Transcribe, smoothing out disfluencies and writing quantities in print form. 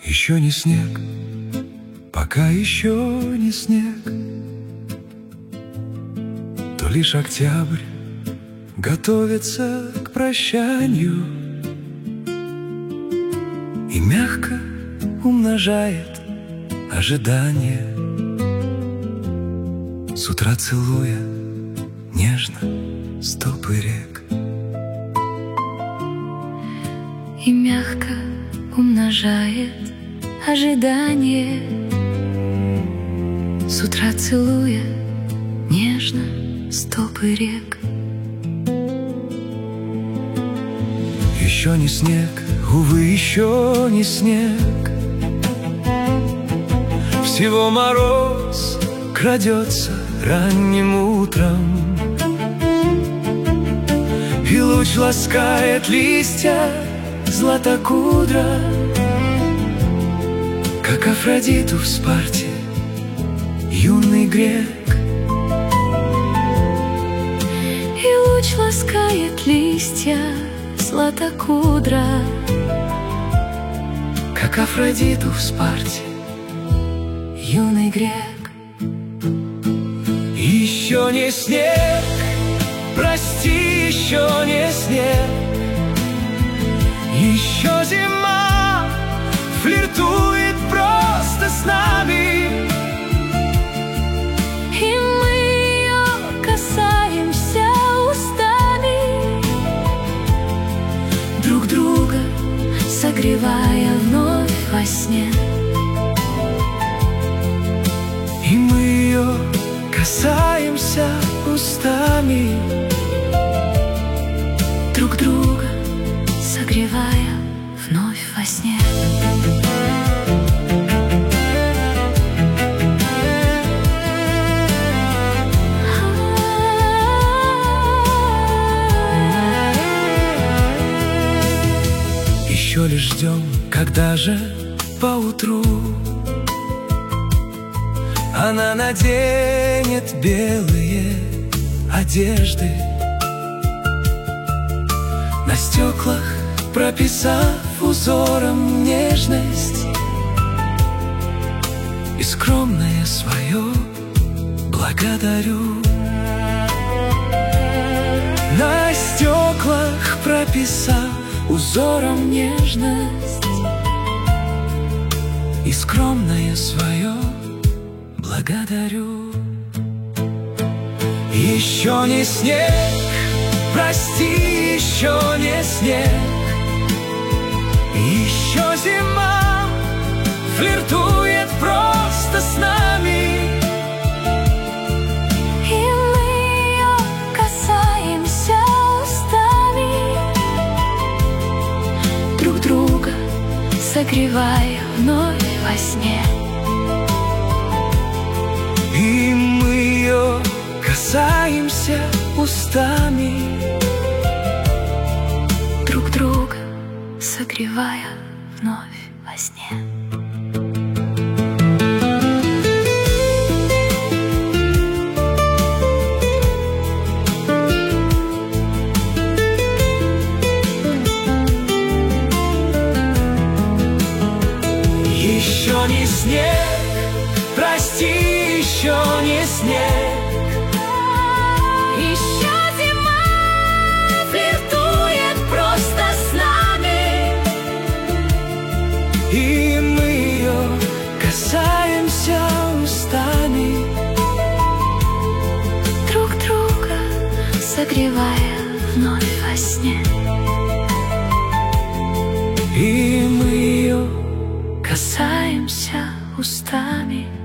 Еще не снег, пока еще не снег, то лишь октябрь готовится к прощанию и мягко умножает ожидание, с утра целуя нежно стопы рек. И мягко умножает ожидание, с утра целуя нежно стопы рек. Еще не снег, увы, еще не снег, всего мороз крадется ранним утром, и луч ласкает листья златокудра, как Афродиту в Спарте юный грек. И луч ласкает листья златокудра, как Афродиту в Спарте юный грек. Еще не снег, прости, еще не снег, еще зима флиртует просто с нами, и мы ее касаемся устами, друг друга согревая вновь во сне. И мы ее касаемся устами, друг друга согревая вновь во сне. еще лишь ждем, когда же поутру она наденет белые одежды, на стеклах прописав узором нежность, и скромное свое благодарю. На стеклах прописав узором нежность, и скромное свое благодарю. Еще не снег, прости, еще не снег, еще зима флиртует просто с нами, и мы ее касаемся устами, друг друга согревая вновь во сне. И мы ее касаемся устами, друг друга согревая вновь во сне. Еще не снег, прости, еще не снег, Еще зима флиртует просто с нами, и мы ее касаемся устами, друг друга согревая вновь во сне. и мы ее Касаемся устами,